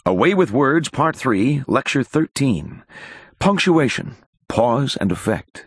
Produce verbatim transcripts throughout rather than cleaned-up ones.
Away with Words, Part three, Lecture thirteen. Punctuation, Pause and Effect.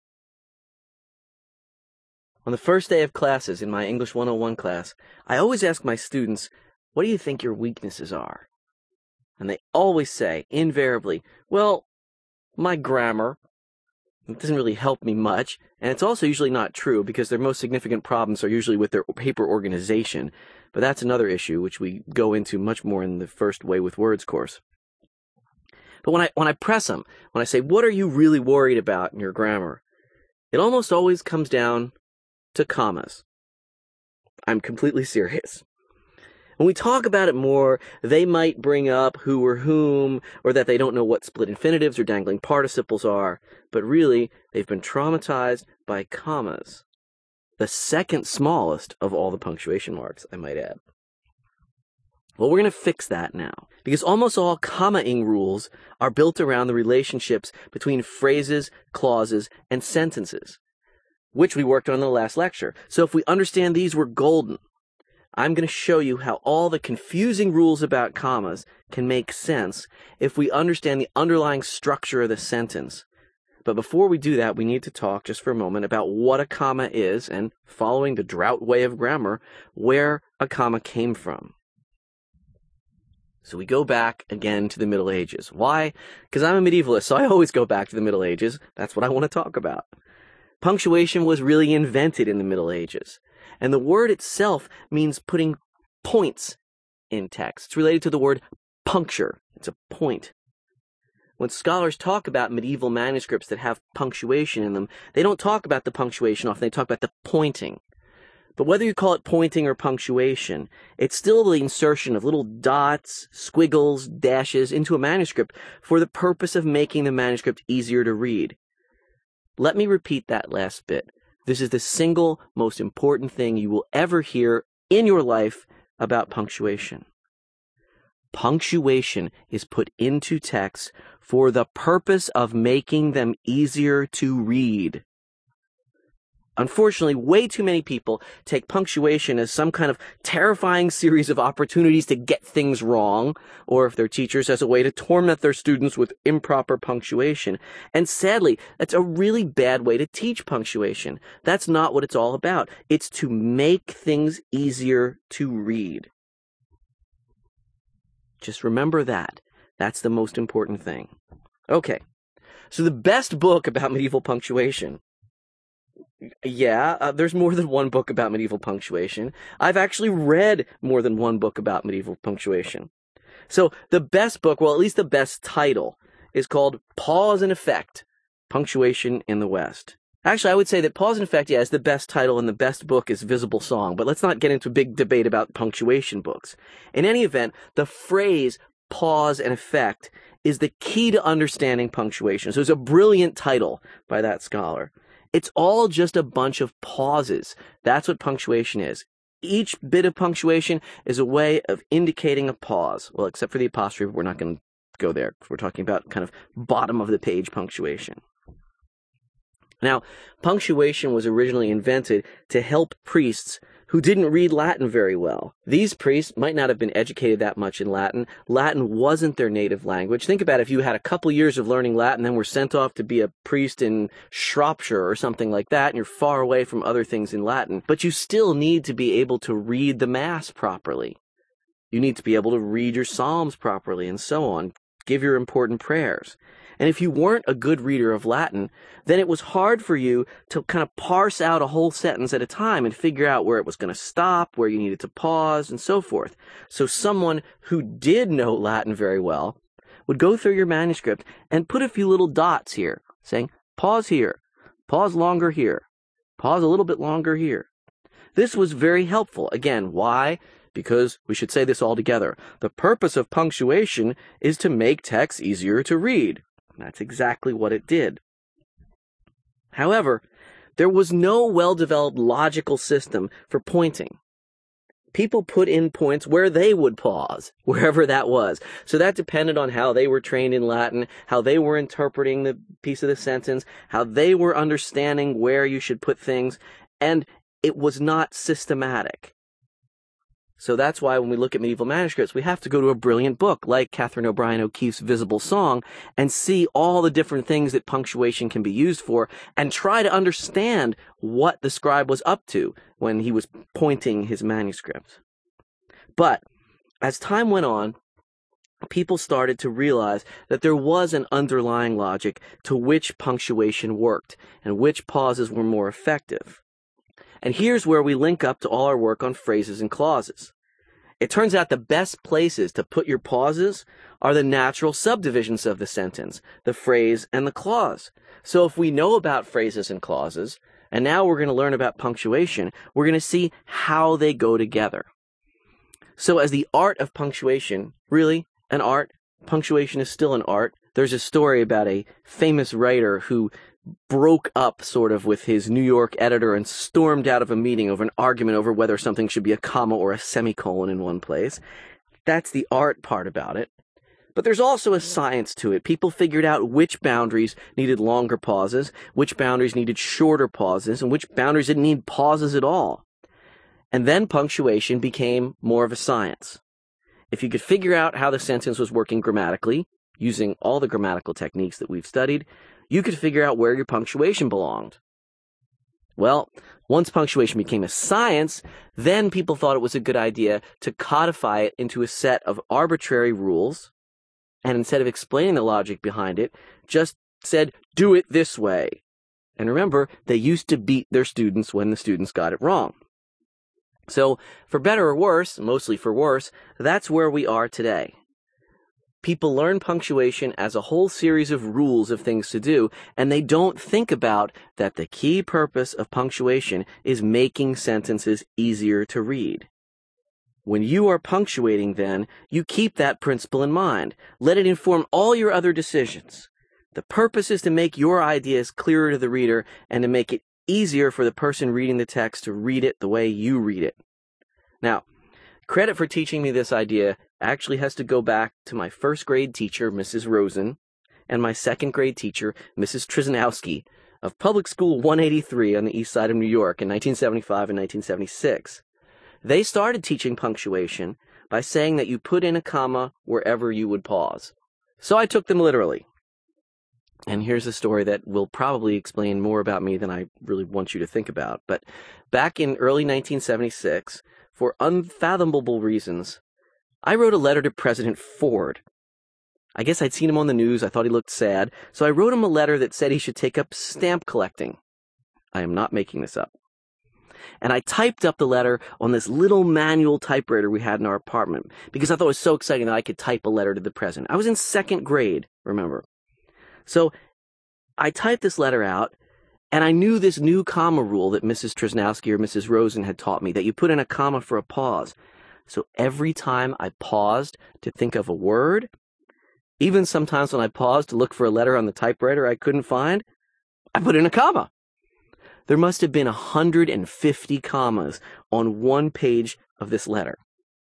On the first day of classes in my English one oh one class, I always ask my students, what do you think your weaknesses are? And they always say, invariably, well, my grammar. It doesn't really help me much, and it's also usually not true because their most significant problems are usually with their paper organization, but that's another issue which we go into much more in the first Way with Words course. But when I when I press them, when I say, what are you really worried about in your grammar, it almost always comes down to commas. I'm completely serious. When we talk about it more, they might bring up who or whom, or that they don't know what split infinitives or dangling participles are, but really, they've been traumatized by commas. The second smallest of all the punctuation marks, I might add. Well, we're going to fix that now, because almost all comma-ing rules are built around the relationships between phrases, clauses, and sentences, which we worked on in the last lecture. So if we understand these, we're golden. I'm going to show you how all the confusing rules about commas can make sense if we understand the underlying structure of the sentence. But before we do that, we need to talk just for a moment about what a comma is and, following the drought way of grammar, where a comma came from. So we go back again to the Middle Ages. Why? Because I'm a medievalist, so I always go back to the Middle Ages. That's what I want to talk about. Punctuation was really invented in the Middle Ages. And the word itself means putting points in text. It's related to the word puncture. It's a point. When scholars talk about medieval manuscripts that have punctuation in them, they don't talk about the punctuation often, they talk about the pointing. But whether you call it pointing or punctuation, it's still the insertion of little dots, squiggles, dashes into a manuscript for the purpose of making the manuscript easier to read. Let me repeat that last bit. This is the single most important thing you will ever hear in your life about punctuation. Punctuation is put into texts for the purpose of making them easier to read. Unfortunately, way too many people take punctuation as some kind of terrifying series of opportunities to get things wrong, or if they're teachers, as a way to torment their students with improper punctuation. And sadly, that's a really bad way to teach punctuation. That's not what it's all about. It's to make things easier to read. Just remember that. That's the most important thing. Okay, so the best book about medieval punctuation. Yeah, uh, there's more than one book about medieval punctuation. I've actually read more than one book about medieval punctuation. So the best book, well, at least the best title, is called Pause and Effect, Punctuation in the West. Actually, I would say that Pause and Effect, yeah, is the best title, and the best book is Visible Song. But let's not get into a big debate about punctuation books. In any event, the phrase pause and effect is the key to understanding punctuation. So it's a brilliant title by that scholar. It's all just a bunch of pauses. That's what punctuation is. Each bit of punctuation is a way of indicating a pause. Well, except for the apostrophe, we're not going to go there. We're talking about kind of bottom of the page punctuation. Now, punctuation was originally invented to help priests who didn't read Latin very well. These priests might not have been educated that much in Latin. Latin wasn't their native language. Think about it, if you had a couple years of learning Latin, then were sent off to be a priest in Shropshire or something like that, and you're far away from other things in Latin, but you still need to be able to read the Mass properly. You need to be able to read your Psalms properly, and so on. Give your important prayers. And if you weren't a good reader of Latin, then it was hard for you to kind of parse out a whole sentence at a time and figure out where it was going to stop, where you needed to pause, and so forth. So someone who did know Latin very well would go through your manuscript and put a few little dots here, saying, pause here, pause longer here, pause a little bit longer here. This was very helpful. Again, why? Because we should say this all together. The purpose of punctuation is to make text easier to read. That's exactly what it did. However, there was no well-developed logical system for pointing. People put in points where they would pause, wherever that was. So that depended on how they were trained in Latin, how they were interpreting the piece of the sentence, how they were understanding where you should put things, and it was not systematic. So that's why when we look at medieval manuscripts, we have to go to a brilliant book like Catherine O'Brien O'Keeffe's Visible Song and see all the different things that punctuation can be used for and try to understand what the scribe was up to when he was pointing his manuscript. But as time went on, people started to realize that there was an underlying logic to which punctuation worked and which pauses were more effective. And here's where we link up to all our work on phrases and clauses. It turns out the best places to put your pauses are the natural subdivisions of the sentence, the phrase and the clause. So if we know about phrases and clauses, and now we're going to learn about punctuation, we're going to see how they go together. So as the art of punctuation, really, an art, punctuation is still an art. There's a story about a famous writer who broke up sort of with his New York editor and stormed out of a meeting over an argument over whether something should be a comma or a semicolon in one place. That's the art part about it. But there's also a science to it. People figured out which boundaries needed longer pauses, which boundaries needed shorter pauses, and which boundaries didn't need pauses at all. And then punctuation became more of a science. If you could figure out how the sentence was working grammatically, using all the grammatical techniques that we've studied, you could figure out where your punctuation belonged. Well, once punctuation became a science, then people thought it was a good idea to codify it into a set of arbitrary rules, and instead of explaining the logic behind it, just said, do it this way. And remember, they used to beat their students when the students got it wrong. So, for better or worse, mostly for worse, that's where we are today. People learn punctuation as a whole series of rules of things to do, and they don't think about that the key purpose of punctuation is making sentences easier to read. When you are punctuating, then, you keep that principle in mind. Let it inform all your other decisions. The purpose is to make your ideas clearer to the reader and to make it easier for the person reading the text to read it the way you read it. Now, credit for teaching me this idea actually has to go back to my first grade teacher, Missus Rosen, and my second grade teacher, Missus Trzynowski, of Public School one eighty-three on the east side of New York in nineteen seventy-five and nineteen seventy-six. They started teaching punctuation by saying that you put in a comma wherever you would pause. So I took them literally. And here's a story that will probably explain more about me than I really want you to think about. But back in early nineteen seventy-six, for unfathomable reasons, I wrote a letter to President Ford. I guess I'd seen him on the news. I thought he looked sad. So I wrote him a letter that said he should take up stamp collecting. I am not making this up. And I typed up the letter on this little manual typewriter we had in our apartment because I thought it was so exciting that I could type a letter to the president. I was in second grade, remember. So I typed this letter out, and I knew this new comma rule that Missus Trzynowski or Missus Rosen had taught me, that you put in a comma for a pause. So every time I paused to think of a word, even sometimes when I paused to look for a letter on the typewriter I couldn't find, I put in a comma. There must have been one hundred fifty commas on one page of this letter.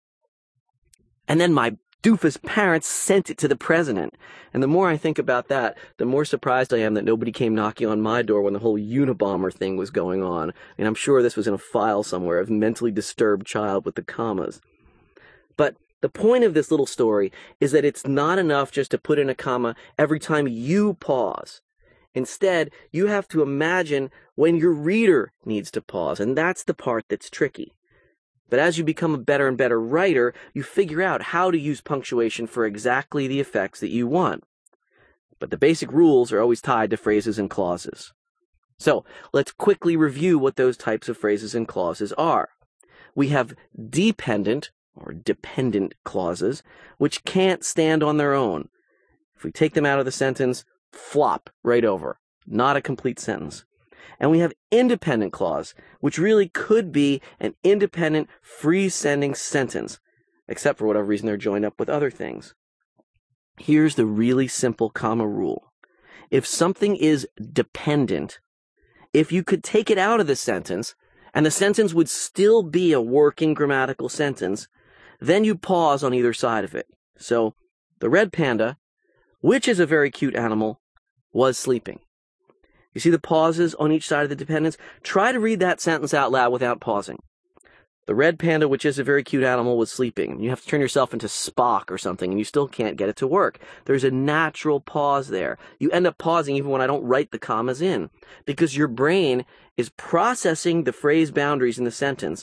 And then my doofus parents sent it to the president. And the more I think about that, the more surprised I am that nobody came knocking on my door when the whole Unabomber thing was going on. And I'm sure this was in a file somewhere of mentally disturbed child with the commas. But the point of this little story is that it's not enough just to put in a comma every time you pause. Instead, you have to imagine when your reader needs to pause, and that's the part that's tricky. But as you become a better and better writer, you figure out how to use punctuation for exactly the effects that you want. But the basic rules are always tied to phrases and clauses. So, let's quickly review what those types of phrases and clauses are. We have dependent or dependent clauses, which can't stand on their own. If we take them out of the sentence, flop right over. Not a complete sentence. And we have independent clause, which really could be an independent, free-sending sentence, except for whatever reason they're joined up with other things. Here's the really simple comma rule. If something is dependent, if you could take it out of the sentence, and the sentence would still be a working grammatical sentence, then you pause on either side of it. So, the red panda, which is a very cute animal, was sleeping. You see the pauses on each side of the dependence? Try to read that sentence out loud without pausing. The red panda, which is a very cute animal, was sleeping. You have to turn yourself into Spock or something, and you still can't get it to work. There's a natural pause there. You end up pausing even when I don't write the commas in, because your brain is processing the phrase boundaries in the sentence,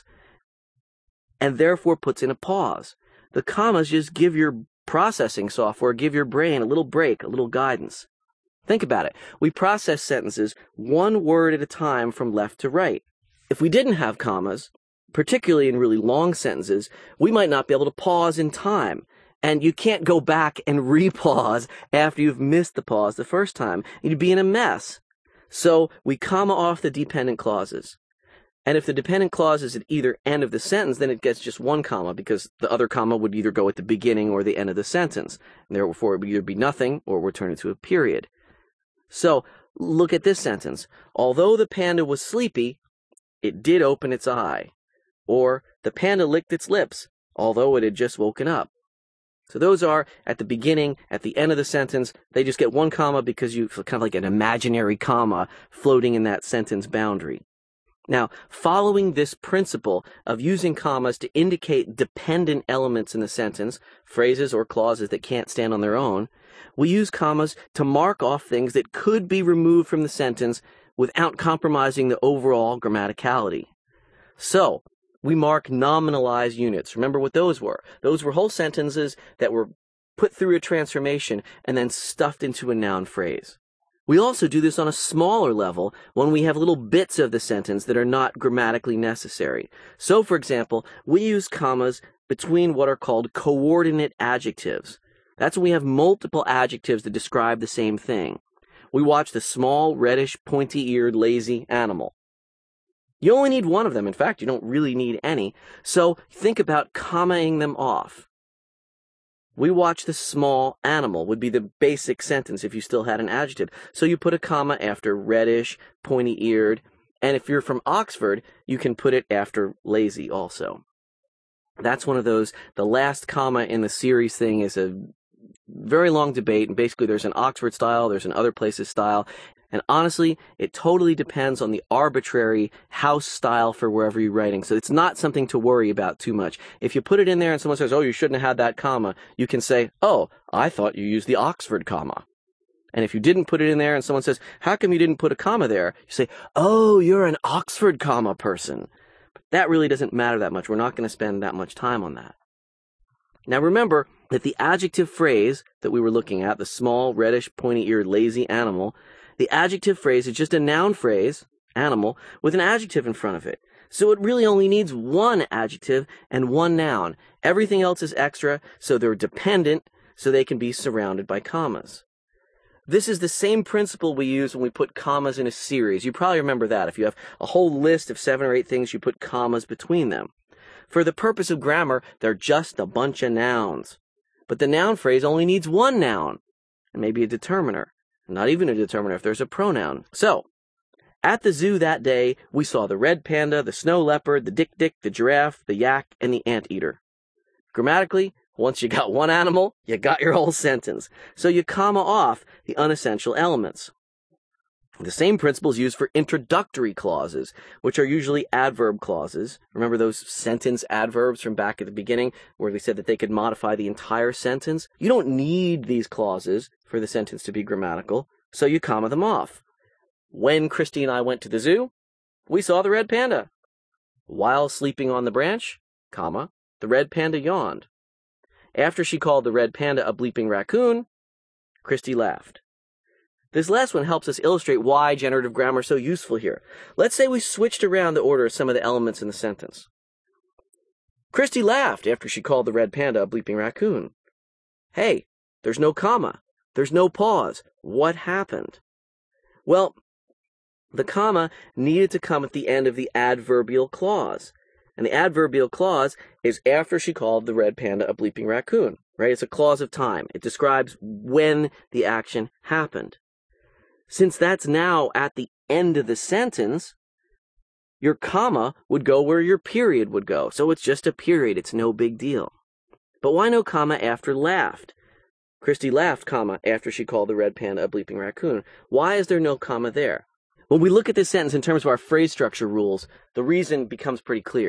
and therefore puts in a pause. The commas just give your processing software, give your brain a little break, a little guidance. Think about it. We process sentences one word at a time from left to right. If we didn't have commas, particularly in really long sentences, we might not be able to pause in time. And you can't go back and re-pause after you've missed the pause the first time. You'd be in a mess. So we comma off the dependent clauses. And if the dependent clause is at either end of the sentence, then it gets just one comma, because the other comma would either go at the beginning or the end of the sentence. And therefore, it would either be nothing or would turn into a period. So look at this sentence. Although the panda was sleepy, it did open its eye. Or, the panda licked its lips, although it had just woken up. So those are at the beginning, at the end of the sentence. They just get one comma because you kind of like an imaginary comma floating in that sentence boundary. Now, following this principle of using commas to indicate dependent elements in the sentence, phrases or clauses that can't stand on their own, we use commas to mark off things that could be removed from the sentence without compromising the overall grammaticality. So, we mark nominalized units. Remember what those were. Those were whole sentences that were put through a transformation and then stuffed into a noun phrase. We also do this on a smaller level when we have little bits of the sentence that are not grammatically necessary. So, for example, we use commas between what are called coordinate adjectives. That's when we have multiple adjectives that describe the same thing. We watch the small, reddish, pointy-eared, lazy animal. You only need one of them. In fact, you don't really need any. So think about commaing them off. We watch the small animal would be the basic sentence if you still had an adjective. So you put a comma after reddish, pointy-eared, and if you're from Oxford, you can put it after lazy also. That's one of those, the last comma in the series thing is a very long debate, and basically there's an Oxford style, there's an other places style, and honestly, it totally depends on the arbitrary house style for wherever you're writing. So it's not something to worry about too much. If you put it in there and someone says, oh, you shouldn't have had that comma, you can say, oh, I thought you used the Oxford comma. And if you didn't put it in there and someone says, how come you didn't put a comma there? You say, oh, you're an Oxford comma person. But that really doesn't matter that much. We're not going to spend that much time on that. Now remember that the adjective phrase that we were looking at, the small, reddish, pointy-eared, lazy animal, the adjective phrase is just a noun phrase, animal, with an adjective in front of it. So it really only needs one adjective and one noun. Everything else is extra, so they're dependent, so they can be surrounded by commas. This is the same principle we use when we put commas in a series. You probably remember that. If you have a whole list of seven or eight things, you put commas between them. For the purpose of grammar, they're just a bunch of nouns. But the noun phrase only needs one noun, and maybe a determiner. Not even a determiner if there's a pronoun. So, at the zoo that day, we saw the red panda, the snow leopard, the dik-dik, the giraffe, the yak, and the anteater. Grammatically, once you got one animal, you got your whole sentence. So you comma off the unessential elements. The same principle is used for introductory clauses, which are usually adverb clauses. Remember those sentence adverbs from back at the beginning where we said that they could modify the entire sentence? You don't need these clauses for the sentence to be grammatical, so you comma them off. When Christy and I went to the zoo, we saw the red panda. While sleeping on the branch, comma, the red panda yawned. After she called the red panda a bleeping raccoon, Christy laughed. This last one helps us illustrate why generative grammar is so useful here. Let's say we switched around the order of some of the elements in the sentence. Christy laughed after she called the red panda a bleeping raccoon. Hey, there's no comma. There's no pause. What happened? Well, the comma needed to come at the end of the adverbial clause. And the adverbial clause is after she called the red panda a bleeping raccoon, right? It's a clause of time. It describes when the action happened. Since that's now at the end of the sentence, your comma would go where your period would go. So it's just a period. It's no big deal. But why no comma after laughed? Christy laughed, comma, after she called the red panda a bleeping raccoon. Why is there no comma there? When we look at this sentence in terms of our phrase structure rules, the reason becomes pretty clear.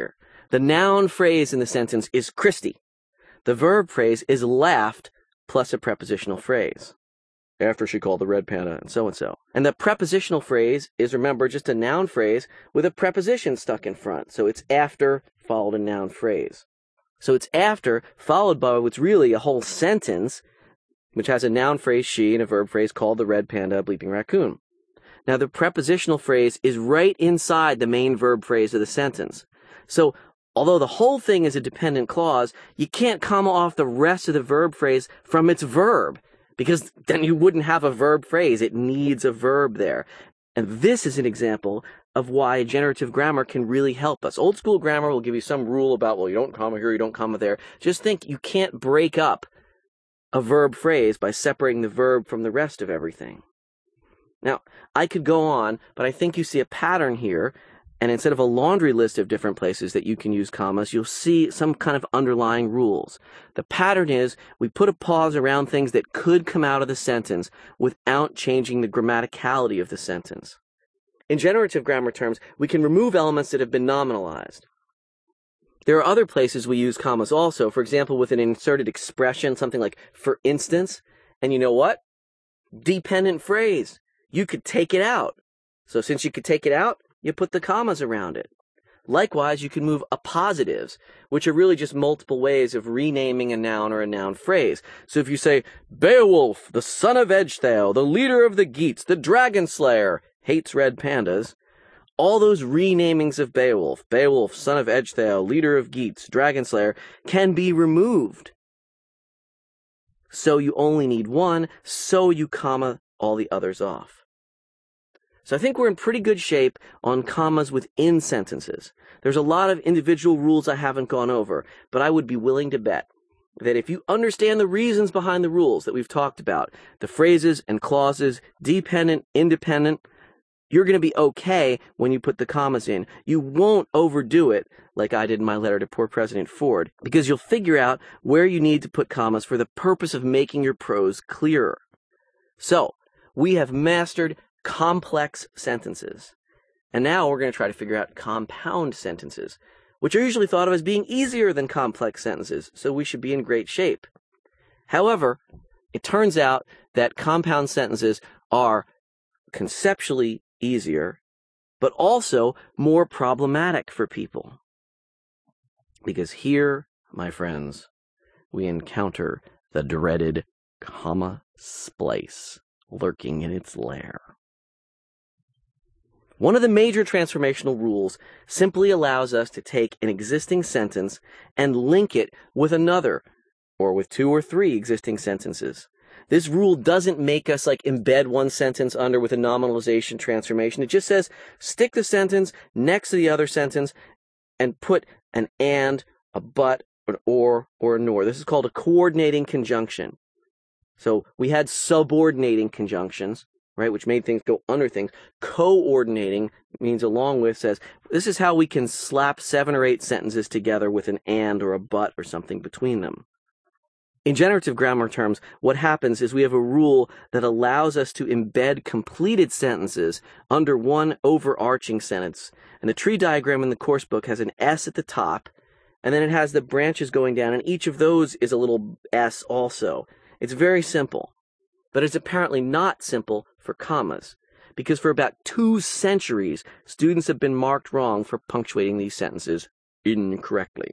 The noun phrase in the sentence is Christy. The verb phrase is laughed plus a prepositional phrase. After she called the red panda and so-and-so. And the prepositional phrase is, remember, just a noun phrase with a preposition stuck in front. So it's after followed a noun phrase. So it's after followed by what's really a whole sentence, which has a noun phrase, she, and a verb phrase called the red panda, a bleeping raccoon. Now the prepositional phrase is right inside the main verb phrase of the sentence. So although the whole thing is a dependent clause, you can't comma off the rest of the verb phrase from its verb, because then you wouldn't have a verb phrase. It needs a verb there. And this is an example of why generative grammar can really help us. Old school grammar will give you some rule about, well, you don't comma here, you don't comma there. Just think you can't break up a verb phrase by separating the verb from the rest of everything. Now, I could go on, but I think you see a pattern here. And instead of a laundry list of different places that you can use commas, you'll see some kind of underlying rules. The pattern is we put a pause around things that could come out of the sentence without changing the grammaticality of the sentence. In generative grammar terms, we can remove elements that have been nominalized. There are other places we use commas also, for example, with an inserted expression, something like for instance, and you know what? Dependent phrase. You could take it out. So since you could take it out, you put the commas around it. Likewise, you can move appositives, which are really just multiple ways of renaming a noun or a noun phrase. So if you say, Beowulf, the son of Ecgtheow, the leader of the Geats, the dragon slayer, hates red pandas, all those renamings of Beowulf, Beowulf, son of Ecgtheow, leader of Geats, dragon slayer, can be removed. So you only need one, so you comma all the others off. So I think we're in pretty good shape on commas within sentences. There's a lot of individual rules I haven't gone over, but I would be willing to bet that if you understand the reasons behind the rules that we've talked about, the phrases and clauses, dependent, independent, you're going to be okay when you put the commas in. You won't overdo it like I did in my letter to poor President Ford, because you'll figure out where you need to put commas for the purpose of making your prose clearer. So, we have mastered complex sentences. And now we're going to try to figure out compound sentences, which are usually thought of as being easier than complex sentences, so we should be in great shape. However, it turns out that compound sentences are conceptually easier, but also more problematic for people. Because here, my friends, we encounter the dreaded comma splice lurking in its lair. One of the major transformational rules simply allows us to take an existing sentence and link it with another, or with two or three existing sentences. This rule doesn't make us like embed one sentence under with a nominalization transformation. It just says stick the sentence next to the other sentence and put an and, a but, an or, or a nor. This is called a coordinating conjunction. So we had subordinating conjunctions, right, which made things go under things. Coordinating means along with, says, this is how we can slap seven or eight sentences together with an and or a but or something between them. In generative grammar terms, what happens is we have a rule that allows us to embed completed sentences under one overarching sentence. And the tree diagram in the course book has an S at the top, and then it has the branches going down, and each of those is a little S also. It's very simple, but it's apparently not simple for commas, because for about two centuries, students have been marked wrong for punctuating these sentences incorrectly.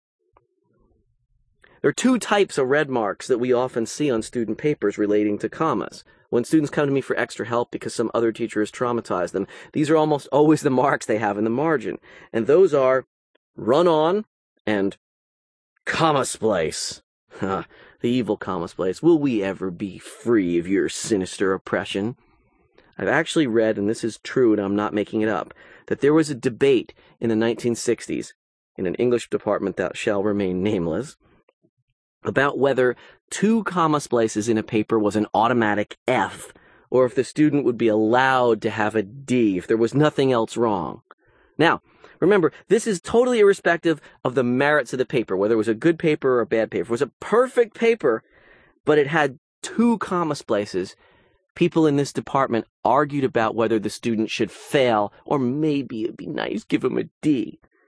There are two types of red marks that we often see on student papers relating to commas. When students come to me for extra help because some other teacher has traumatized them, these are almost always the marks they have in the margin. And those are run on and comma splice. Ha, the evil comma splice. Will we ever be free of your sinister oppression? I've actually read, and this is true and I'm not making it up, that there was a debate in the nineteen sixties in an English department that shall remain nameless about whether two comma splices in a paper was an automatic F, or if the student would be allowed to have a D if there was nothing else wrong. Now, remember, this is totally irrespective of the merits of the paper, whether it was a good paper or a bad paper. If it was a perfect paper, but it had two comma splices, people in this department argued about whether the student should fail, or maybe it'd be nice give him a D.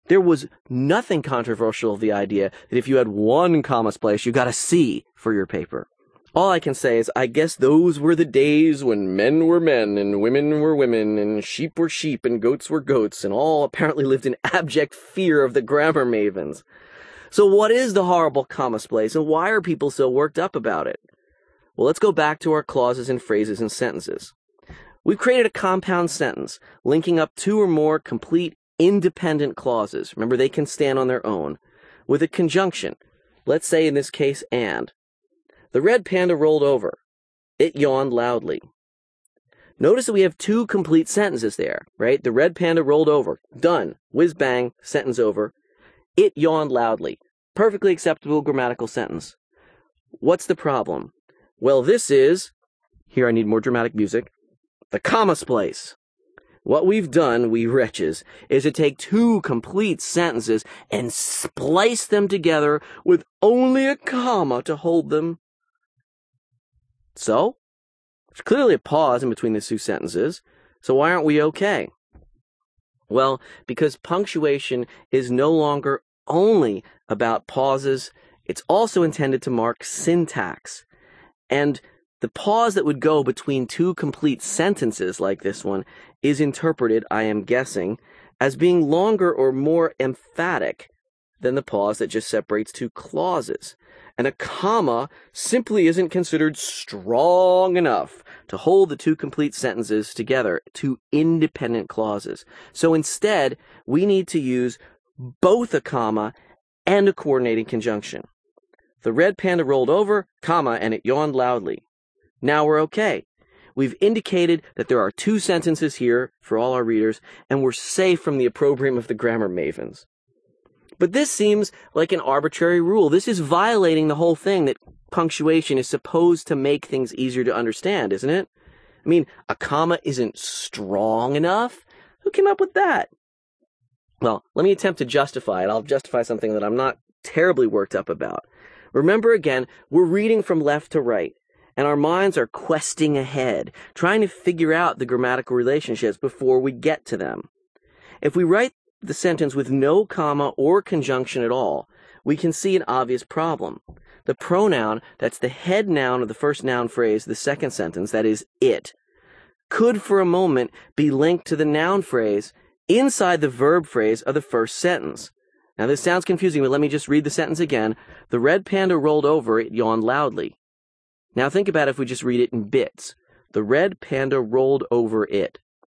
There was nothing controversial of the idea that if you had one comma splice, you got a C for your paper. All I can say is, I guess those were the days when men were men, and women were women, and sheep were sheep, and goats were goats, and all apparently lived in abject fear of the grammar mavens. So what is the horrible comma splice, and why are people so worked up about it? Well, let's go back to our clauses and phrases and sentences. We've created a compound sentence, linking up two or more complete independent clauses. Remember, they can stand on their own. With a conjunction. Let's say in this case, and. The red panda rolled over. It yawned loudly. Notice that we have two complete sentences there, right? The red panda rolled over. Done. Whiz bang, sentence over. It yawned loudly. Perfectly acceptable grammatical sentence. What's the problem? Well, this is, here I need more dramatic music, the comma splice. What we've done, we wretches, is to take two complete sentences and splice them together with only a comma to hold them. So, there's clearly a pause in between the two sentences, so why aren't we okay? Well, because punctuation is no longer only about pauses, it's also intended to mark syntax. And the pause that would go between two complete sentences like this one is interpreted, I am guessing, as being longer or more emphatic than the pause that just separates two clauses. And a comma simply isn't considered strong enough to hold the two complete sentences together, two independent clauses. So instead, we need to use both a comma and a coordinating conjunction. The red panda rolled over, comma, and it yawned loudly. Now we're okay. We've indicated that there are two sentences here for all our readers, and we're safe from the opprobrium of the grammar mavens. But this seems like an arbitrary rule. This is violating the whole thing that punctuation is supposed to make things easier to understand, isn't it? I mean, a comma isn't strong enough? Who came up with that? Well, let me attempt to justify it. I'll justify something that I'm not terribly worked up about. Remember again, we're reading from left to right, and our minds are questing ahead, trying to figure out the grammatical relationships before we get to them. If we write the sentence with no comma or conjunction at all, we can see an obvious problem. The pronoun that's the head noun of the first noun phrase, the second sentence, that is it, could for a moment be linked to the noun phrase inside the verb phrase of the first sentence. Now this sounds confusing, but let me just read the sentence again. The red panda rolled over, it yawned loudly. Now think about if we just read it in bits. The red panda rolled over it.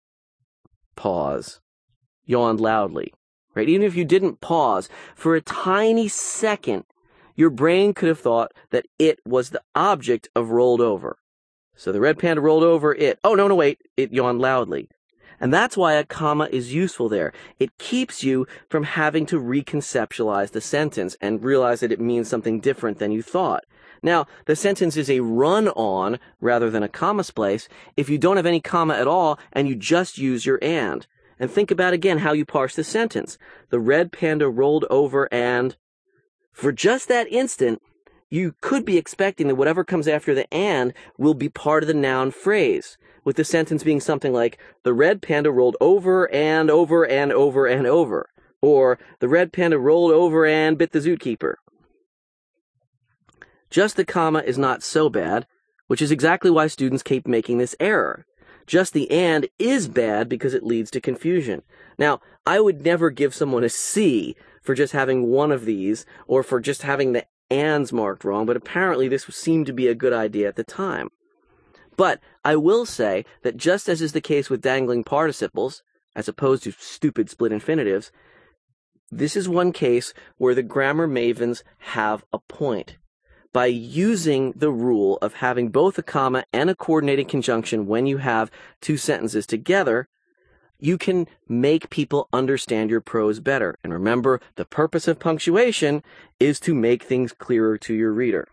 Pause. Yawned loudly. Right? Even if you didn't pause, for a tiny second, your brain could have thought that it was the object of rolled over. So the red panda rolled over it. Oh, no, no, wait. It yawned loudly. And that's why a comma is useful there. It keeps you from having to reconceptualize the sentence and realize that it means something different than you thought. Now, the sentence is a run-on rather than a comma splice if you don't have any comma at all and you just use your and. And think about again how you parse the sentence. The red panda rolled over and... For just that instant, you could be expecting that whatever comes after the and will be part of the noun phrase, with the sentence being something like, the red panda rolled over and over and over and over, or the red panda rolled over and bit the zookeeper. Just the comma is not so bad, which is exactly why students keep making this error. Just the and is bad because it leads to confusion. Now, I would never give someone a C for just having one of these, or for just having the ands marked wrong, but apparently this seemed to be a good idea at the time. But I will say that just as is the case with dangling participles, as opposed to stupid split infinitives, this is one case where the grammar mavens have a point. By using the rule of having both a comma and a coordinating conjunction when you have two sentences together, you can make people understand your prose better. And remember, the purpose of punctuation is to make things clearer to your reader.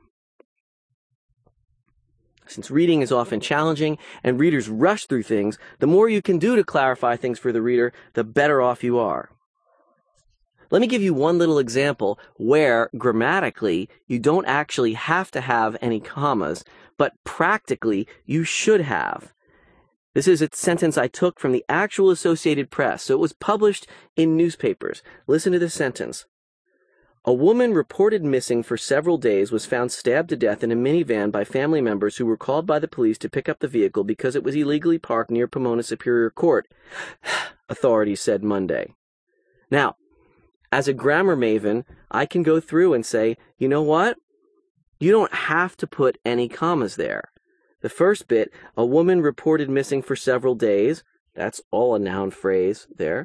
Since reading is often challenging and readers rush through things, the more you can do to clarify things for the reader, the better off you are. Let me give you one little example where, grammatically, you don't actually have to have any commas, but practically, you should have. This is a sentence I took from the actual Associated Press, so it was published in newspapers. Listen to this sentence. A woman reported missing for several days was found stabbed to death in a minivan by family members who were called by the police to pick up the vehicle because it was illegally parked near Pomona Superior Court, authorities said Monday. Now, as a grammar maven, I can go through and say, you know what? You don't have to put any commas there. The first bit, a woman reported missing for several days, that's all a noun phrase there,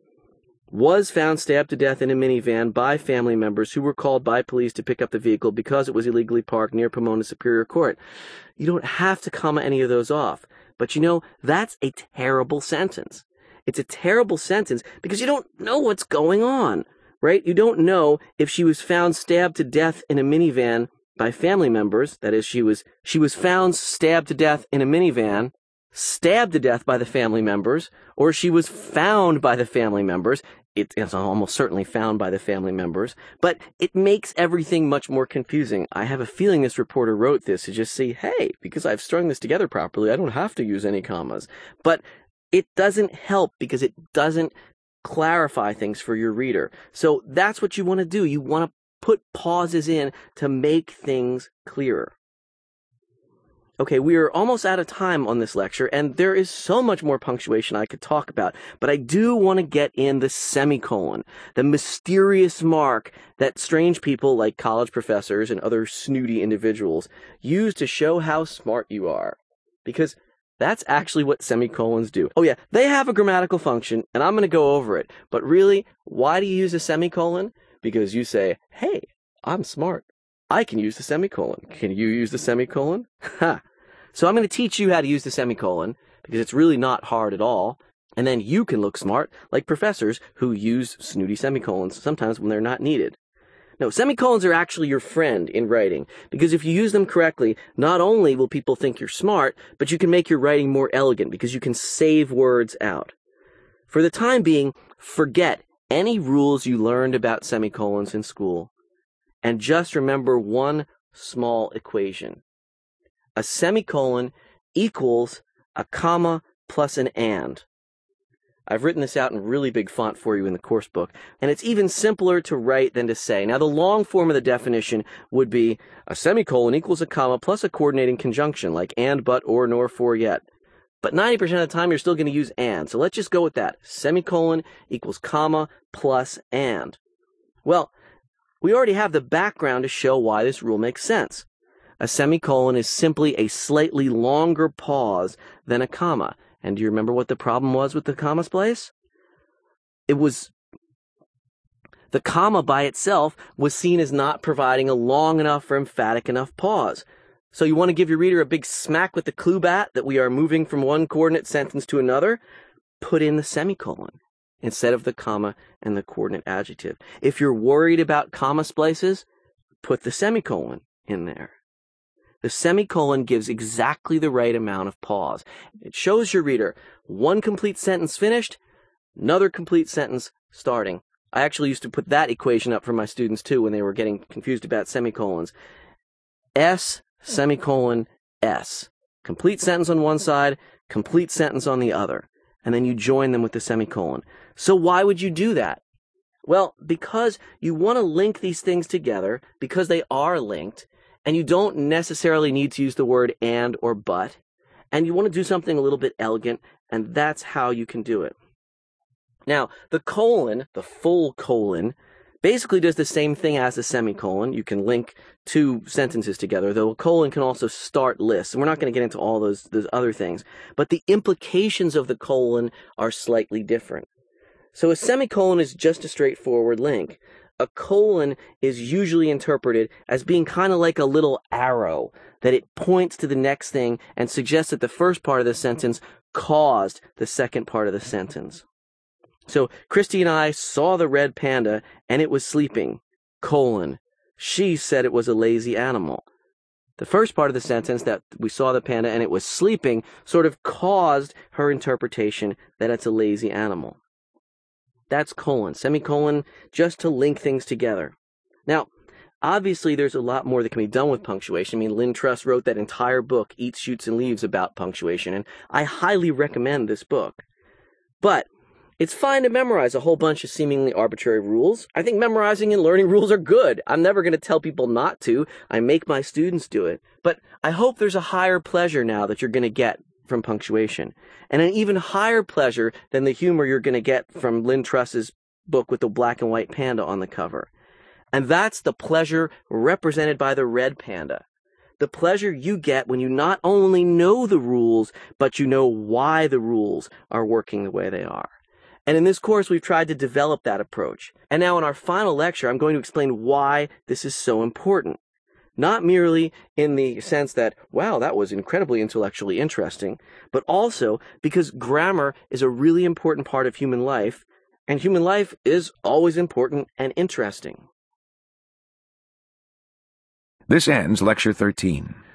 was found stabbed to death in a minivan by family members who were called by police to pick up the vehicle because it was illegally parked near Pomona Superior Court. You don't have to comma any of those off. But you know, that's a terrible sentence. It's a terrible sentence because you don't know what's going on, right? You don't know if she was found stabbed to death in a minivan by family members. That is, she was she was found stabbed to death in a minivan, stabbed to death by the family members, or she was found by the family members. It is almost certainly found by the family members, but it makes everything much more confusing. I have a feeling this reporter wrote this to just say, hey, because I've strung this together properly, I don't have to use any commas. But it doesn't help because it doesn't clarify things for your reader. So that's what you want to do. You want to put pauses in to make things clearer. Okay, we are almost out of time on this lecture, and there is so much more punctuation I could talk about, but I do want to get in the semicolon, the mysterious mark that strange people like college professors and other snooty individuals use to show how smart you are. Because that's actually what semicolons do. Oh yeah, they have a grammatical function, and I'm going to go over it. But really, why do you use a semicolon? Because you say, hey, I'm smart. I can use the semicolon. Can you use the semicolon? Ha! So I'm going to teach you how to use the semicolon, because it's really not hard at all. And then you can look smart, like professors who use snooty semicolons sometimes when they're not needed. No, semicolons are actually your friend in writing, because if you use them correctly, not only will people think you're smart, but you can make your writing more elegant, because you can save words out. For the time being, forget any rules you learned about semicolons in school, and just remember one small equation. A semicolon equals a comma plus an and. I've written this out in really big font for you in the course book, and it's even simpler to write than to say. Now, the long form of the definition would be a semicolon equals a comma plus a coordinating conjunction, like and, but, or, nor, for, yet. But ninety percent of the time, you're still going to use and, so let's just go with that. Semicolon equals comma plus and. Well, we already have the background to show why this rule makes sense. A semicolon is simply a slightly longer pause than a comma. And do you remember what the problem was with the comma place? It was the comma by itself was seen as not providing a long enough or emphatic enough pause. So you want to give your reader a big smack with the clue bat that we are moving from one coordinate sentence to another? Put in the semicolon instead of the comma and the coordinate adjective. If you're worried about comma splices, put the semicolon in there. The semicolon gives exactly the right amount of pause. It shows your reader one complete sentence finished, another complete sentence starting. I actually used to put that equation up for my students too when they were getting confused about semicolons. S, semicolon, S. Complete sentence on one side, complete sentence on the other. And then you join them with the semicolon. So why would you do that? Well, because you want to link these things together, because they are linked, and you don't necessarily need to use the word and or but, and you want to do something a little bit elegant, and that's how you can do it. Now, the colon, the full colon, basically does the same thing as the semicolon. You can link two sentences together, though a colon can also start lists, and we're not going to get into all those, those other things. But the implications of the colon are slightly different. So a semicolon is just a straightforward link. A colon is usually interpreted as being kind of like a little arrow, that it points to the next thing and suggests that the first part of the sentence caused the second part of the sentence. So, Christy and I saw the red panda, and it was sleeping, colon. She said it was a lazy animal. The first part of the sentence, that we saw the panda and it was sleeping, sort of caused her interpretation that it's a lazy animal. That's colon. Semicolon, just to link things together. Now, Obviously, there's a lot more that can be done with punctuation. I mean, Lynn Truss wrote that entire book, Eats, Shoots, and Leaves, about punctuation, and I highly recommend this book. But it's fine to memorize a whole bunch of seemingly arbitrary rules. I think memorizing and learning rules are good. I'm never going to tell people not to. I make my students do it. But I hope there's a higher pleasure now that you're going to get from punctuation, and an even higher pleasure than the humor you're going to get from Lynn Truss's book with the black and white panda on the cover. And that's the pleasure represented by the red panda. The pleasure you get when you not only know the rules, but you know why the rules are working the way they are. And in this course, we've tried to develop that approach. And now in our final lecture, I'm going to explain why this is so important. Not merely in the sense that, wow, that was incredibly intellectually interesting, but also because grammar is a really important part of human life, and human life is always important and interesting. This ends Lecture thirteen.